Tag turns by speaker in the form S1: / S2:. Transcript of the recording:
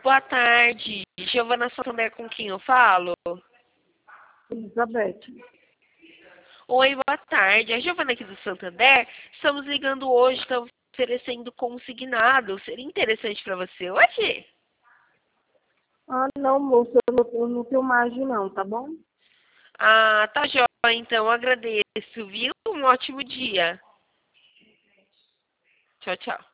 S1: Boa tarde. Giovana Santander, com quem eu falo?
S2: Elizabeth.
S1: Oi, boa tarde. A Giovana aqui do Santander. Estamos ligando hoje, estamos oferecendo consignado. Seria interessante para você hoje?
S2: Ah, não, moça, eu não tenho margem não, tá bom?
S1: Ah, tá jóia. Então, agradeço, viu? Um ótimo dia. Tchau, tchau.